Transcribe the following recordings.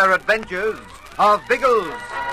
rare adventures of Biggles.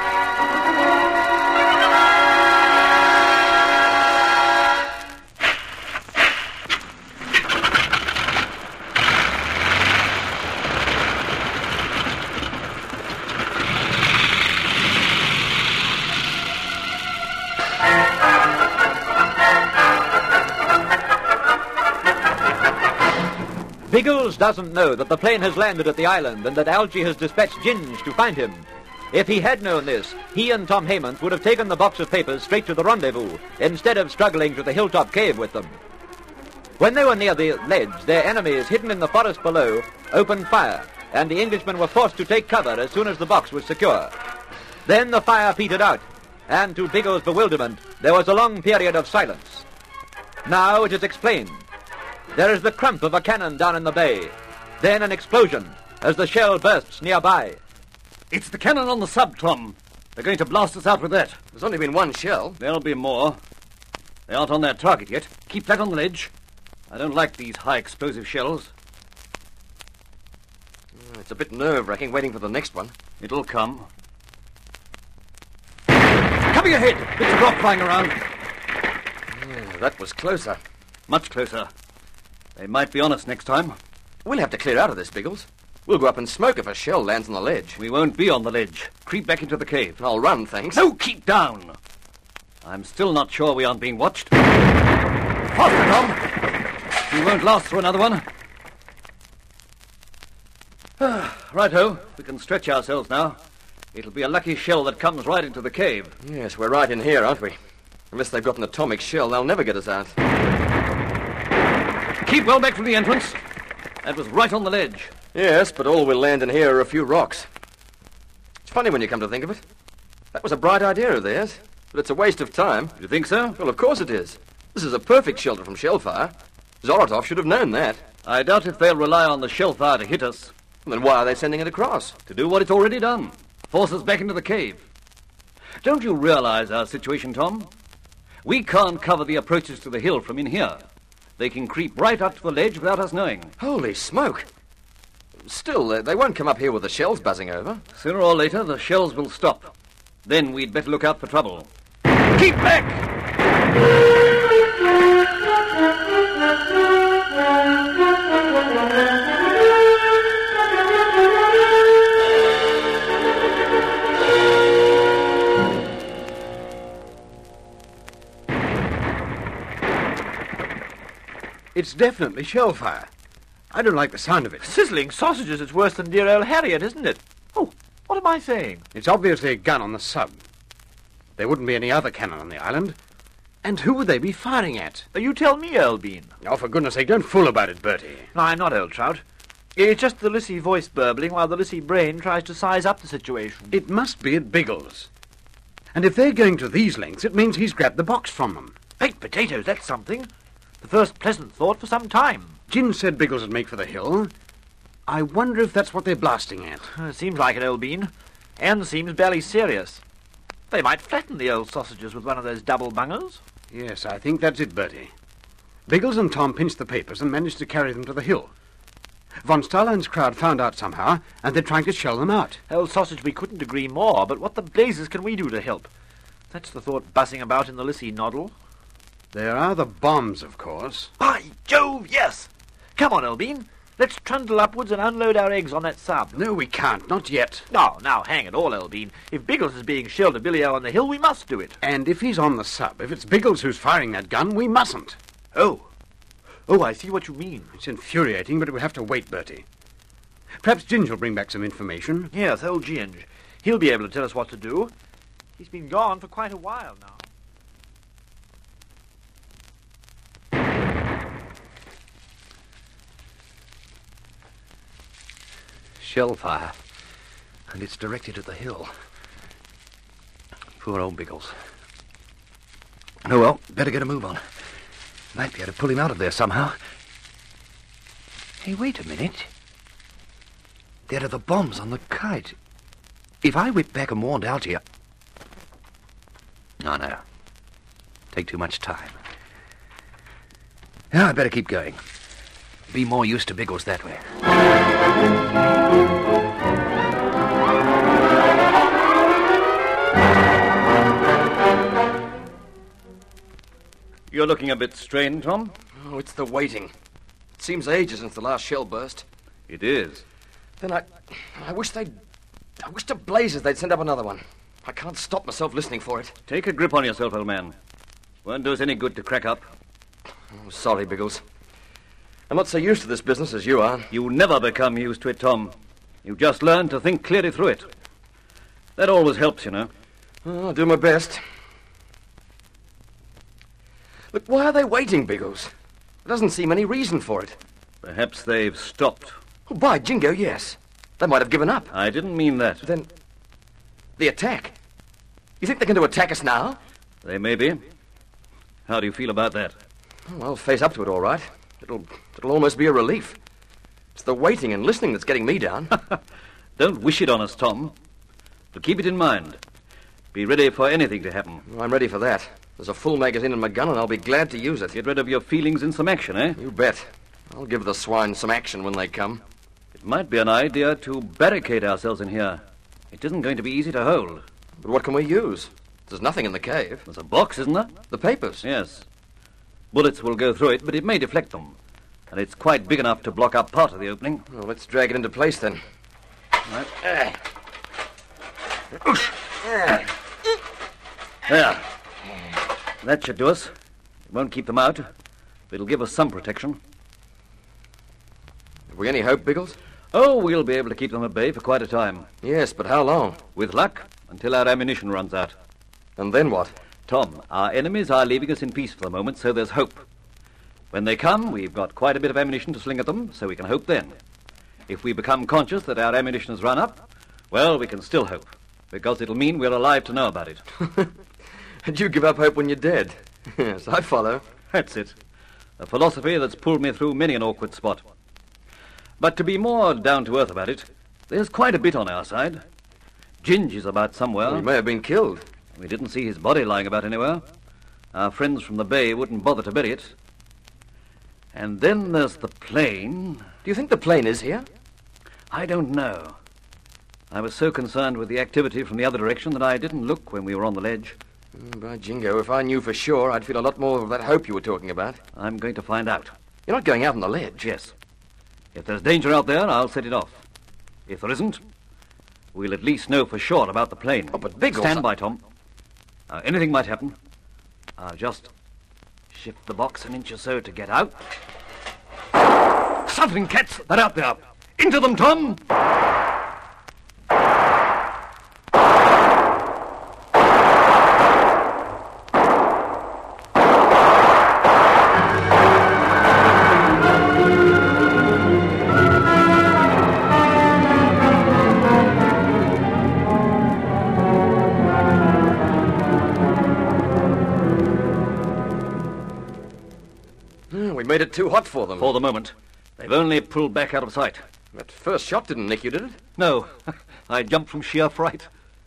Biggles doesn't know that the plane has landed at the island and that Algy has dispatched Ginge to find him. If he had known this, he and Tom Haymont would have taken the box of papers straight to the rendezvous, instead of struggling to the hilltop cave with them. When they were near the ledge, their enemies, hidden in the forest below, opened fire, and the Englishmen were forced to take cover as soon as the box was secure. Then the fire petered out, and to Biggles' bewilderment, there was a long period of silence. Now it is explained. There is the crump of a cannon down in the bay. Then an explosion as the shell bursts nearby. It's the cannon on the sub, Tom. They're going to blast us out with that. There's only been one shell. There'll be more. They aren't on their target yet. Keep that on the ledge. I don't like these high explosive shells. It's a bit nerve-wracking waiting for the next one. It'll come. Coming ahead! Bits of rock flying around. Yeah, that was closer. Much closer. They might be on us next time. We'll have to clear out of this, Biggles. We'll go up and smoke if a shell lands on the ledge. We won't be on the ledge. Creep back into the cave. I'll run, thanks. No, keep down. I'm still not sure we aren't being watched. Faster, Tom. We won't last through another one. Righto. We can stretch ourselves now. It'll be a lucky shell that comes right into the cave. Yes, we're right in here, aren't we? Unless they've got an atomic shell, they'll never get us out. Keep well back from the entrance. That was right on the ledge. Yes, but all we'll land in here are a few rocks. It's funny when you come to think of it. That was a bright idea of theirs, but it's a waste of time. You think so? Well, of course it is. This is a perfect shelter from shellfire. Zolotov should have known that. I doubt if they'll rely on the shellfire to hit us. Then why are they sending it across? To do what it's already done. Force us back into the cave. Don't you realize our situation, Tom? We can't cover the approaches to the hill from in here. They can creep right up to the ledge without us knowing. Holy smoke. Still, they won't come up here with the shells buzzing over. Sooner or later, the shells will stop. Then we'd better look out for trouble. Keep back! It's definitely shellfire. I don't like the sound of it. Sizzling sausages, it's worse than dear old Harriet, isn't it? Oh, what am I saying? It's obviously a gun on the sub. There wouldn't be any other cannon on the island. And who would they be firing at? You tell me, Earl Bean. Oh, for goodness sake, don't fool about it, Bertie. No, I'm not, old Trout. It's just the Lissy voice burbling while the Lissy brain tries to size up the situation. It must be at Biggles. And if they're going to these lengths, it means he's grabbed the box from them. Baked potatoes, that's something. The first pleasant thought for some time. Gin said Biggles would make for the hill. I wonder if that's what they're blasting at. Seems like it, old Bean. And seems barely serious. They might flatten the old sausages with one of those double bungers. Yes, I think that's it, Bertie. Biggles and Tom pinched the papers and managed to carry them to the hill. Von Starline's crowd found out somehow, and they're trying to shell them out. Old sausage, we couldn't agree more, but what the blazes can we do to help? That's the thought buzzing about in the Lissy noddle. There are the bombs, of course. By Jove, yes! Come on, Elbean. Let's trundle upwards and unload our eggs on that sub. No, we can't. Not yet. No, now, hang it all, Elbean. If Biggles is being shelled at Billy-O on the hill, we must do it. And if he's on the sub, if it's Biggles who's firing that gun, we mustn't. Oh, I see what you mean. It's infuriating, but we'll have to wait, Bertie. Perhaps Ginge will bring back some information. Yes, old Ginge. He'll be able to tell us what to do. He's been gone for quite a while now. Shellfire. And it's directed at the hill. Poor old Biggles. Oh, well, better get a move on. Might be able to pull him out of there somehow. Hey, wait a minute. There are the bombs on the kite. If I whip back and warned Algy... No. Take too much time. Yeah, I'd better keep going. Be more used to Biggles that way. You're looking a bit strained, Tom. Oh, it's the waiting. It seems ages since the last shell burst. It is. Then I wish to blazes they'd send up another one. I can't stop myself listening for it. Take a grip on yourself, old man. Won't do us any good to crack up. Oh, sorry, Biggles. I'm not so used to this business as you are. You'll never become used to it, Tom. You just learn to think clearly through it. That always helps, you know. Oh, I'll do my best. Look, why are they waiting, Biggles? There doesn't seem any reason for it. Perhaps they've stopped. Oh, by jingo, yes. They might have given up. I didn't mean that. Then, the attack. You think they're going to attack us now? They may be. How do you feel about that? Oh, I'll face up to it, all right. It'll almost be a relief. It's the waiting and listening that's getting me down. Don't wish it on us, Tom. But keep it in mind. Be ready for anything to happen. Well, I'm ready for that. There's a full magazine in my gun, and I'll be glad to use it. Get rid of your feelings in some action, eh? You bet. I'll give the swine some action when they come. It might be an idea to barricade ourselves in here. It isn't going to be easy to hold. But what can we use? There's nothing in the cave. There's a box, isn't there? The papers. Yes. Bullets will go through it, but it may deflect them. And it's quite big enough to block up part of the opening. Well, let's drag it into place, then. Right. There. That should do us. It won't keep them out, but it'll give us some protection. Have we any hope, Biggles? Oh, we'll be able to keep them at bay for quite a time. Yes, but how long? With luck, until our ammunition runs out. And then what? Tom, our enemies are leaving us in peace for the moment, so there's hope. When they come, we've got quite a bit of ammunition to sling at them, so we can hope then. If we become conscious that our ammunition has run up, well, we can still hope, because it'll mean we're alive to know about it. And you give up hope when you're dead. Yes, I follow. That's it. A philosophy that's pulled me through many an awkward spot. But to be more down-to-earth about it, there's quite a bit on our side. Ginge is about somewhere. Well, he may have been killed. We didn't see his body lying about anywhere. Our friends from the bay wouldn't bother to bury it. And then there's the plane. Do you think the plane is here? I don't know. I was so concerned with the activity from the other direction that I didn't look when we were on the ledge. By jingo, if I knew for sure, I'd feel a lot more of that hope you were talking about. I'm going to find out. You're not going out on the ledge. Yes. If there's danger out there, I'll set it off. If there isn't, we'll at least know for sure about the plane. Oh, but Biggles... Stand by, Tom. Anything might happen. I'll just shift the box an inch or so to get out. Something, cats! They're out there! Into them, Tom! We made it too hot for them. For the moment. They've only pulled back out of sight. That first shot didn't nick you, did it? No. I jumped from sheer fright.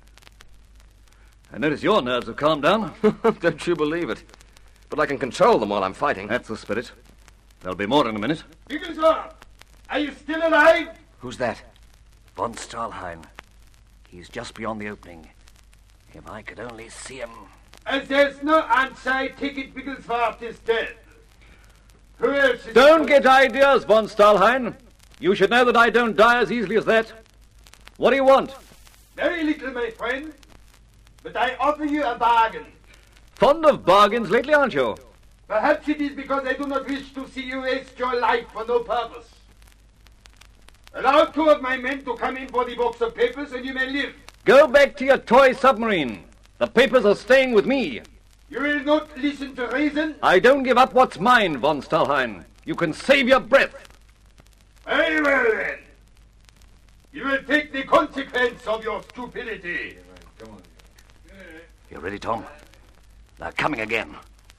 I notice your nerves have calmed down. Don't you believe it? But I can control them while I'm fighting. That's the spirit. There'll be more in a minute. Biggles, are you still alive? Who's that? Von Stahlheim. He's just beyond the opening. If I could only see him. As there's no answer, I take it Biggleswart is dead. Who else is... Don't get ideas, von Stahlheim. You should know that I don't die as easily as that. What do you want? Very little, my friend. But I offer you a bargain. Fond of bargains lately, aren't you? Perhaps it is because I do not wish to see you waste your life for no purpose. Allow 2 of my men to come in for the box of papers and you may live. Go back to your toy submarine. The papers are staying with me. You will not listen to reason? I don't give up what's mine, von Stahlheim. You can save your breath. Very well, then. You will take the consequence of your stupidity. You ready, Tom? They're coming again.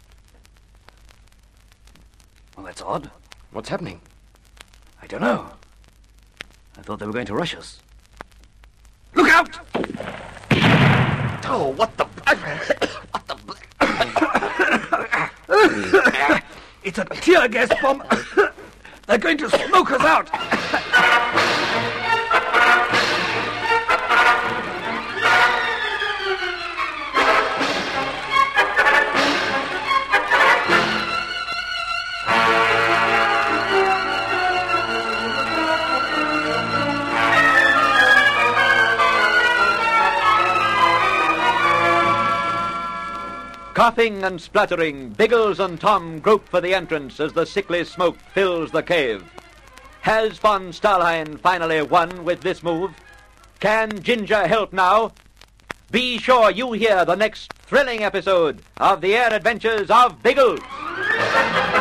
Well, that's odd. What's happening? I don't know. I thought they were going to rush us. Look out! Oh, what the... what the... It's a tear gas bomb. They're going to smoke us out. Coughing and spluttering, Biggles and Tom grope for the entrance as the sickly smoke fills the cave. Has von Stahlheim finally won with this move? Can Ginger help now? Be sure you hear the next thrilling episode of The Air Adventures of Biggles.